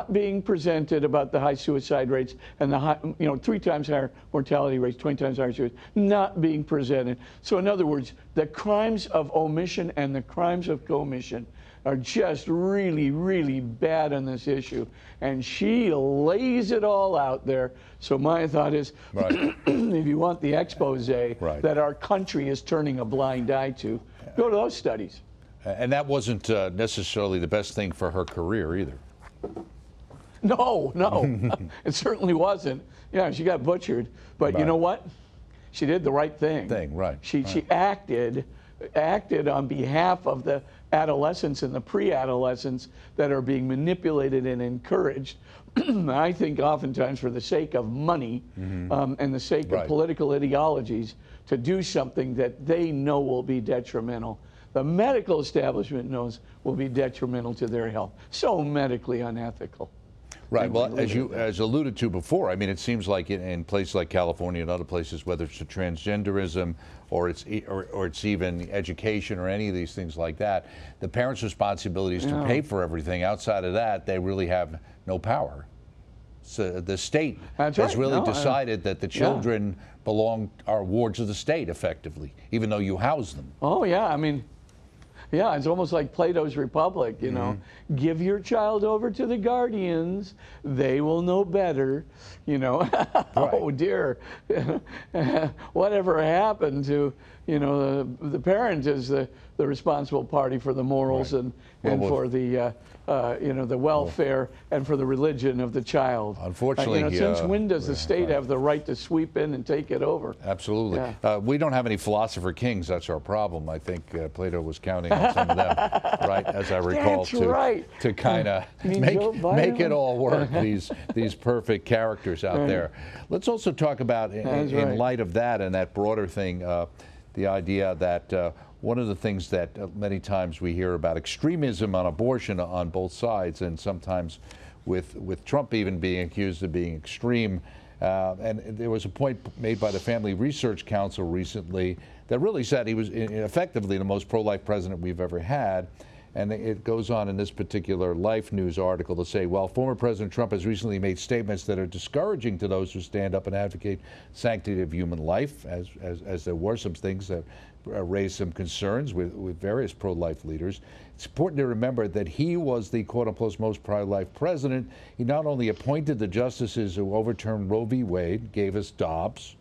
B: about the high suicide rates and the high, 3 times higher mortality rates, 20 times higher suicide. Not being presented. So in other words, the crimes of omission and the crimes of commission are just really, really bad on this issue. And she lays it all out there. So my thought is, if you want the expose that our country is turning a blind eye to, go to those studies.
A: And that wasn't necessarily the best thing for her career either.
B: No, it certainly wasn't. Yeah, she got butchered. But you know what? She did the right thing. She acted on behalf of the adolescents and the pre-adolescents that are being manipulated and encouraged, I think oftentimes for the sake of money and the sake of political ideologies, to do something that they know will be detrimental. The medical establishment knows will be detrimental to their health. So medically unethical.
A: Right. Well, as alluded to before, I mean, it seems like in places like California and other places, whether it's transgenderism or it's even education or any of these things like that, the parents' responsibility is to pay for everything. Outside of that, they really have no power. So the state has really decided that the children are wards of the state, effectively, even though you house them.
B: Oh yeah, I mean. Yeah, it's almost like Plato's Republic, Give your child over to the guardians. They will know better, Oh, dear. Whatever happened to, the parent is the responsible party for the morals and for the, the welfare and for the religion of the child.
A: Unfortunately,
B: since when does the state have the right to sweep in and take it over?
A: Absolutely. Yeah. We don't have any philosopher kings. That's our problem. I think Plato was counting on some of them, right? As I recall, to kind of make it all work. These perfect characters out there. Let's also talk about, in light of that and that broader thing, the idea that one of the things that many times we hear about extremism on abortion on both sides, and sometimes with Trump even being accused of being extreme. And there was a point made by the Family Research Council recently that really said he was effectively the most pro-life president we've ever had. And it goes on in this particular Life News article to say, well, former President Trump has recently made statements that are discouraging to those who stand up and advocate sanctity of human life, as there were some things that raised some concerns with various pro-life leaders. It's important to remember that he was the quote-unquote most pro-life president. He not only appointed the justices who overturned Roe v. Wade, gave us Dobbs.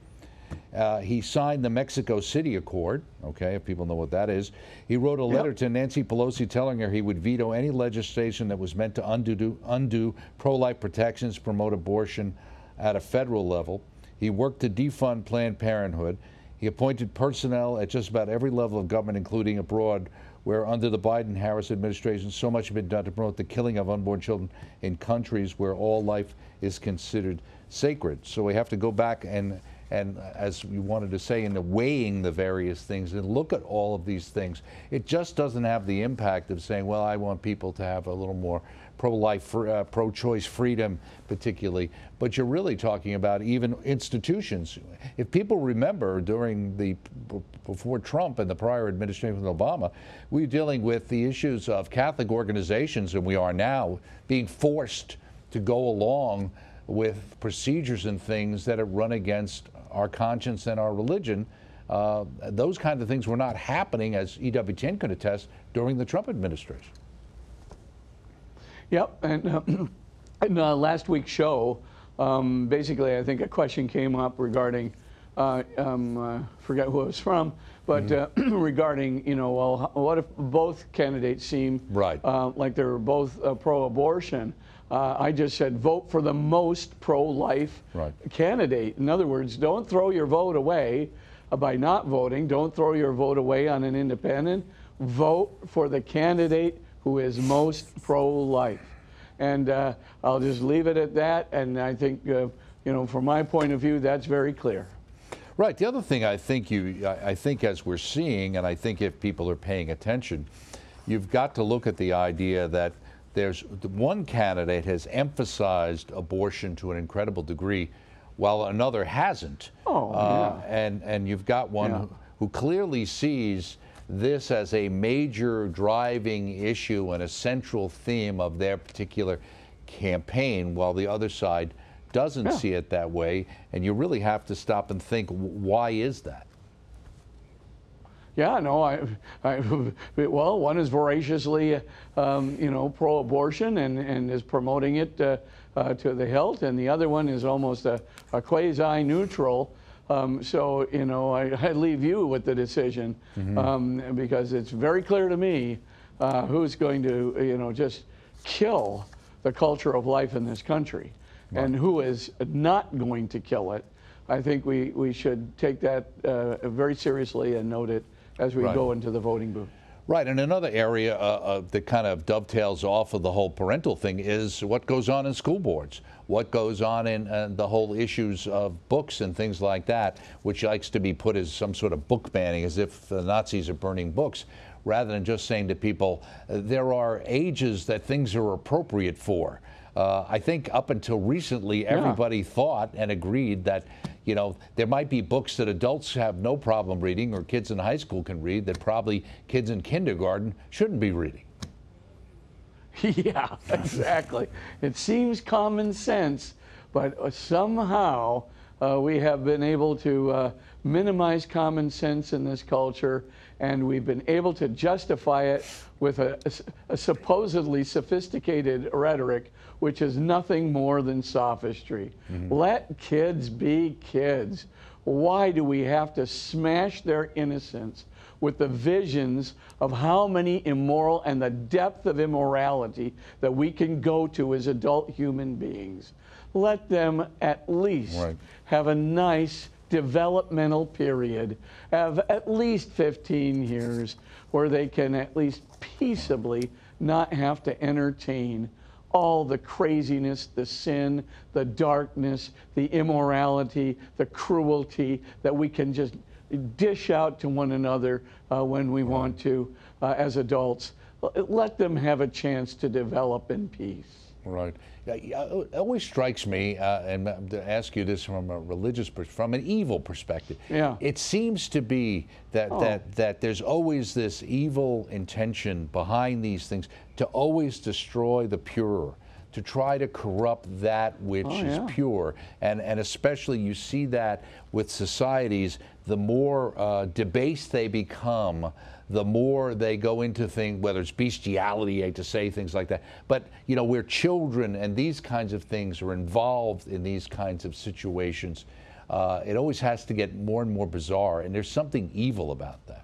A: He signed the Mexico City Accord, okay, if people know what that is. He wrote a letter to Nancy Pelosi telling her he would veto any legislation that was meant to undo pro-life protections, promote abortion at a federal level. He worked to defund Planned Parenthood. He appointed personnel at just about every level of government, including abroad, where under the Biden-Harris administration so much had been done to promote the killing of unborn children in countries where all life is considered sacred. So we have to go back and as you wanted to say, in the weighing the various things and look at all of these things. It just doesn't have the impact of saying, well, I want people to have a little more pro-life, pro-choice freedom particularly, but you're really talking about even institutions. If people remember before Trump and the prior administration with Obama, we were dealing with the issues of Catholic organizations, and we are now being forced to go along with procedures and things that run against our conscience and our religion. Those kinds of things were not happening, as EWTN could attest, during the Trump administration.
B: Yep, and in last week's show, Basically, I think a question came up regarding, forget who it was from, but regarding, well, what if both candidates seem
A: Right.
B: like they're both pro-abortion? I just said vote for the most pro-life
A: Right.
B: candidate. In other words, don't throw your vote away by not voting. Don't throw your vote away on an independent. Vote for the candidate who is most pro-life. And I'll just leave it at that. And I think, from my point of view, that's very clear.
A: Right. The other thing I think as we're seeing, and I think if people are paying attention, you've got to look at the idea that there's one candidate has emphasized abortion to an incredible degree, while another hasn't.
B: Oh, yeah.
A: And you've got one who clearly sees this as a major driving issue and a central theme of their particular campaign, while the other side doesn't see it that way. And you really have to stop and think, why is that?
B: Yeah, no, well, one is voraciously, pro-abortion and is promoting it to the hilt, and the other one is almost a quasi-neutral. So, I leave you with the decision, because it's very clear to me who's going to, just kill the culture of life in this country, and who is not going to kill it. I think we should take that very seriously and note it as we go into the voting booth.
A: Right, and another area that kind of dovetails off of the whole parental thing is what goes on in school boards, what goes on in the whole issues of books and things like that, which likes to be put as some sort of book banning, as if the Nazis are burning books, rather than just saying to people, there are ages that things are appropriate for. I think up until recently, everybody thought and agreed that, there might be books that adults have no problem reading or kids in high school can read that probably kids in kindergarten shouldn't be reading.
B: Yeah, exactly. It seems common sense, but somehow we have been able to minimize common sense in this culture, and we've been able to justify it with a supposedly sophisticated rhetoric, which is nothing more than sophistry. Let kids be kids. Why do we have to smash their innocence with the visions of how many immoral and the depth of immorality that we can go to as adult human beings? Let them at least have a nice developmental period of at least 15 years where they can at least peaceably not have to entertain all the craziness, the sin, the darkness, the immorality, the cruelty that we can just dish out to one another when we want to as adults. Let them have a chance to develop in peace.
A: Right. It always strikes me, and to ask you this from a religious, from an evil perspective.
B: Yeah.
A: It seems to be that there's always this evil intention behind these things to always destroy the pure, to try to corrupt that which is pure, and especially you see that with societies. The more debased they become, the more they go into things, whether it's bestiality, I hate to say things like that, but where children and these kinds of things are involved in these kinds of situations, it always has to get more and more bizarre, and there's something evil about that.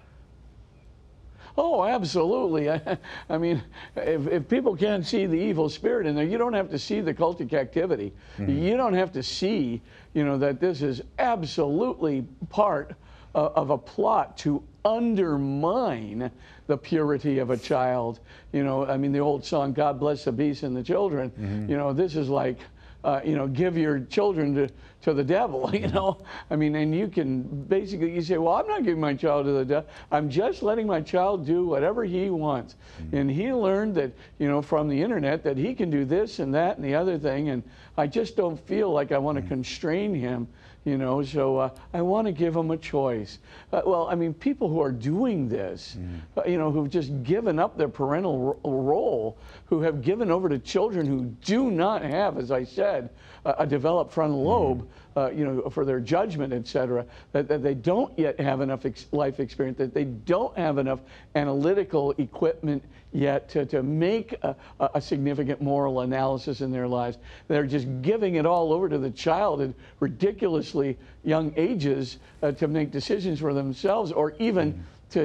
B: Oh, absolutely. I mean, if people can't see the evil spirit in there, you don't have to see the cultic activity. You don't have to see, that this is absolutely part of a plot to undermine the purity of a child. I mean, the old song, God Bless the Beast and the Children, this is like, give your children to the devil, I mean, and you can basically, you say, well, I'm not giving my child to the devil. I'm just letting my child do whatever he wants. And he learned that, from the internet that he can do this and that and the other thing. And I just don't feel like I want to constrain him, so I want to give him a choice. Well, I mean, people who are doing this, who've just given up their parental role, who have given over to children who do not have, as I said, a developed frontal lobe, for their judgment, etc., that they don't yet have enough life experience, that they don't have enough analytical equipment yet to make a significant moral analysis in their lives. They're just giving it all over to the child at ridiculously young ages to make decisions for themselves, or even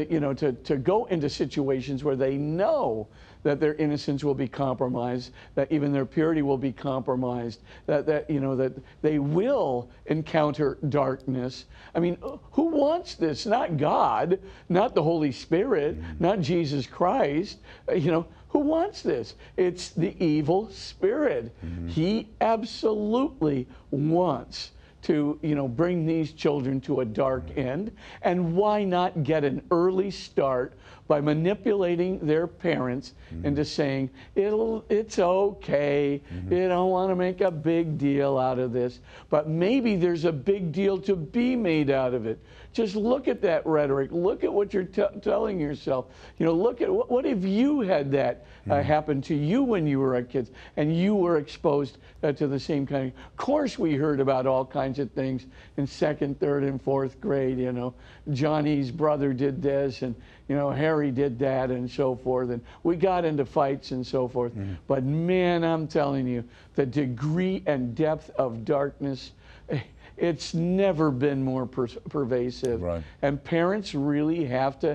B: to go into situations where they know that their innocence will be compromised, that even their purity will be compromised, that they will encounter darkness. I mean, who wants this? Not God, not the Holy Spirit, not Jesus Christ. Who wants this? It's the evil spirit. He absolutely wants to bring these children to a dark end. And why not get an early start by manipulating their parents into saying, it's okay, you don't want to make a big deal out of this, but maybe there's a big deal to be made out of it. Just look at that rhetoric. Look at what you're telling yourself. Look at what if you had that happen to you when you were a kid and you were exposed to the same kind of course. We heard about all kinds of things in 2nd, 3rd, and 4th grade. Johnny's brother did this, and Harry did that, and so forth, and we got into fights and so forth. But man, I'm telling you, the degree and depth of darkness, it's never been more pervasive.
A: Right. And
B: parents really have to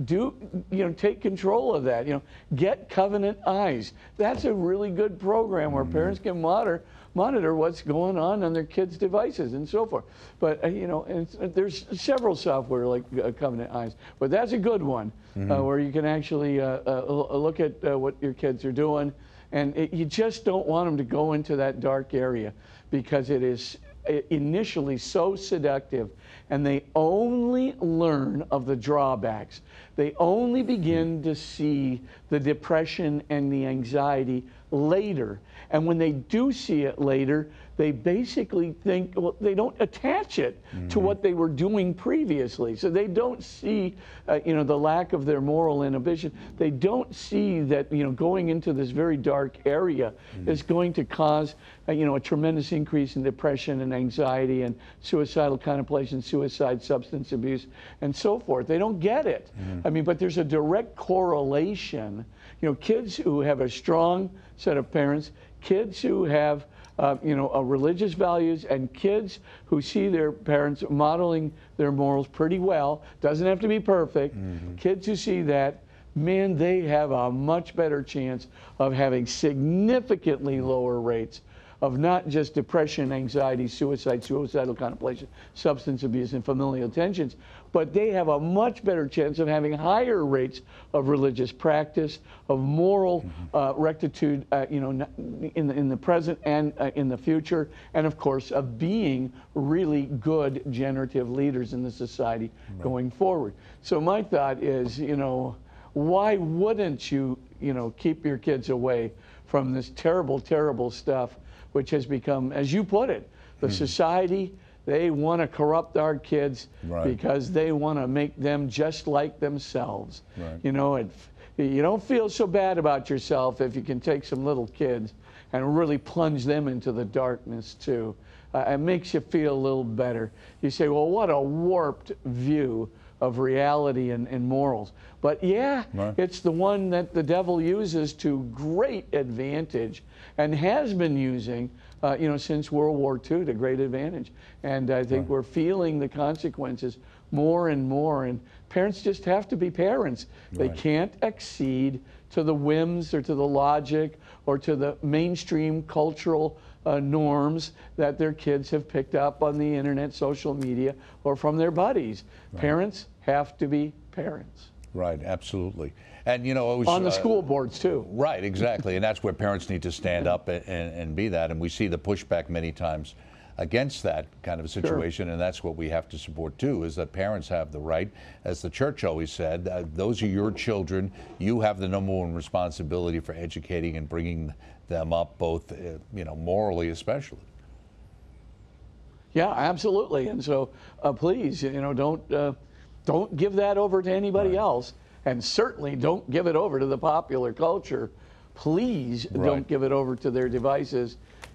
B: take control of that. Get Covenant Eyes. That's a really good program where parents can monitor what's going on their kids' devices and so forth. But and there's several software like Covenant Eyes, but that's a good one where you can actually look at what your kids are doing, and you just don't want them to go into that dark area because it is initially so seductive, and they only learn of the drawbacks. They only begin to see the depression and the anxiety later. And when they do see it later, they basically think, well, they don't attach it to what they were doing previously. So they don't see, the lack of their moral inhibition. They don't see that, going into this very dark area is going to cause, a tremendous increase in depression and anxiety and suicidal contemplation, suicide, substance abuse, and so forth. They don't get it. But there's a direct correlation. Kids who have a strong set of parents, kids who have religious values, and kids who see their parents modeling their morals pretty well, doesn't have to be perfect, kids who see that, man, they have a much better chance of having significantly lower rates of not just depression, anxiety, suicide, suicidal contemplation, substance abuse, and familial tensions, but they have a much better chance of having higher rates of religious practice, of moral rectitude, in the present and in the future, and of course of being really good generative leaders in the society going forward. So my thought is, why wouldn't you, keep your kids away from this terrible, terrible stuff, which has become, as you put it, the society. They want to corrupt our kids because they want to make them just like themselves. You don't feel so bad about yourself if you can take some little kids and really plunge them into the darkness too. It makes you feel a little better. You say, well, what a warped view of reality and morals. But yeah, it's the one that the devil uses to great advantage and has been using since World War II to great advantage. And I think we're feeling the consequences more and more. And parents just have to be parents. They can't accede to the whims or to the logic or to the mainstream cultural norms that their kids have picked up on the internet, social media, or from their buddies. Parents have to be parents.
A: Right, absolutely. And
B: on the school boards too.
A: Right, exactly. And that's where parents need to stand up and be that. And we see the pushback many times against that kind of a situation. And that's what we have to support too, is that parents have the right, as the church always said, those are your children. You have the number one responsibility for educating and bringing them up, both, morally especially.
B: Yeah, absolutely. And so please, don't give that over to anybody else, and certainly don't give it over to the popular culture. Please don't give it over to their devices.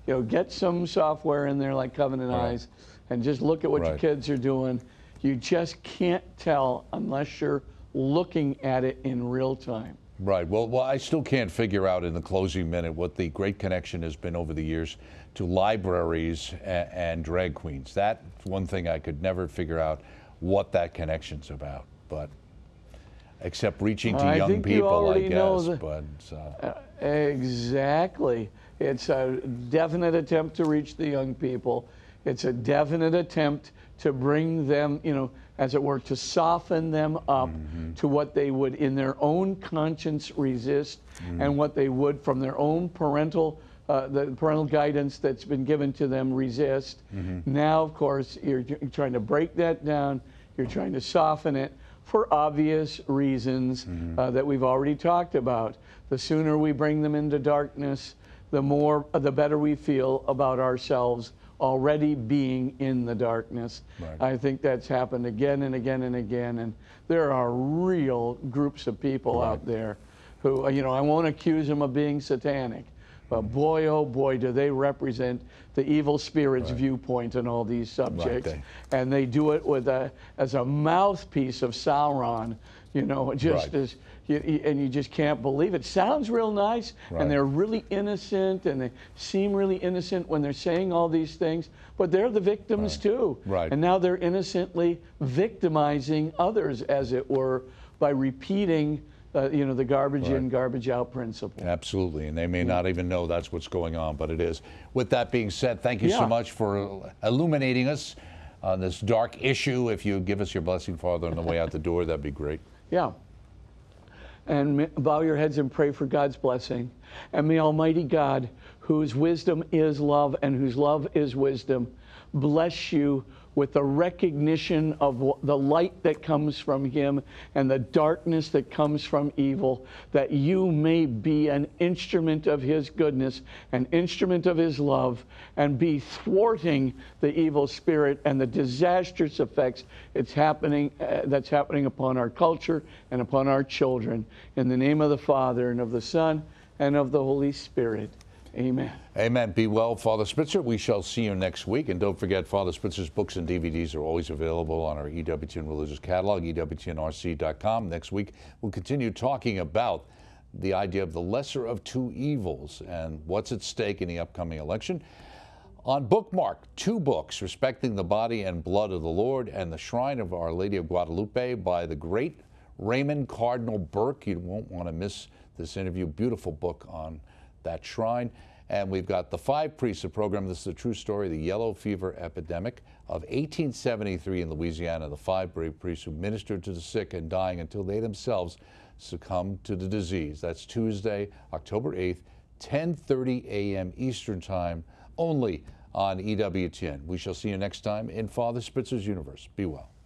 B: get some software in there like Covenant
A: Right.
B: Eyes and just look at what your
A: Right.
B: kids are doing. You just can't tell unless you're looking at it in real time.
A: Right. Well, I still can't figure out in the closing minute what the great connection has been over the years to libraries and drag queens. That's one thing I could never figure out what that connection's about. But except reaching to
B: I
A: young
B: think you
A: people, I
B: already know
A: guess.
B: the- Exactly. It's a definite attempt to reach the young people. It's a definite attempt to bring them, as it were, to soften them up to what they would in their own conscience resist and what they would from their own the parental guidance that's been given to them resist. Now, of course, you're trying to break that down. You're trying to soften it for obvious reasons that we've already talked about. The sooner we bring them into darkness, the better we feel about ourselves already being in the darkness.
A: Right.
B: I think that's happened again and again and again, and there are real groups of people out there who, I won't accuse them of being satanic, but boy, oh boy, do they represent the evil spirit's viewpoint on all these subjects. And they do it as a mouthpiece of Sauron, as and you just can't believe it. Sounds real nice, and they're really innocent, and they seem really innocent when they're saying all these things, but they're the victims too.
A: Right.
B: And now they're innocently victimizing others, as it were, by repeating the garbage in, garbage out principle.
A: Absolutely, and they may not even know that's what's going on, but it is. With that being said, thank you so much for illuminating us on this dark issue. If you give us your blessing, Father, on the way out the door, that'd be great.
B: Yeah. And bow your heads and pray for God's blessing. And may Almighty God, whose wisdom is love and whose love is wisdom, bless you with the recognition of the light that comes from Him and the darkness that comes from evil, that you may be an instrument of His goodness, an instrument of His love, and be thwarting the evil spirit and the disastrous effects that's happening upon our culture and upon our children. In the name of the Father, and of the Son, and of the Holy Spirit. Amen.
A: Amen. Be well, Father Spitzer. We shall see you next week. And don't forget, Father Spitzer's books and DVDs are always available on our EWTN Religious Catalog, EWTNRC.com. Next week, we'll continue talking about the idea of the lesser of two evils and what's at stake in the upcoming election. On Bookmark, 2 books, Respecting the Body and Blood of the Lord and The Shrine of Our Lady of Guadalupe by the great Raymond Cardinal Burke. You won't want to miss this interview. Beautiful book on that shrine. And we've got The Five Priests, a program. This is a true story, the yellow fever epidemic of 1873 in Louisiana. The 5 brave priests who ministered to the sick and dying until they themselves succumbed to the disease. That's Tuesday, October 8th, 10:30 a.m. Eastern Time, only on EWTN. We shall see you next time in Father Spitzer's Universe. Be well.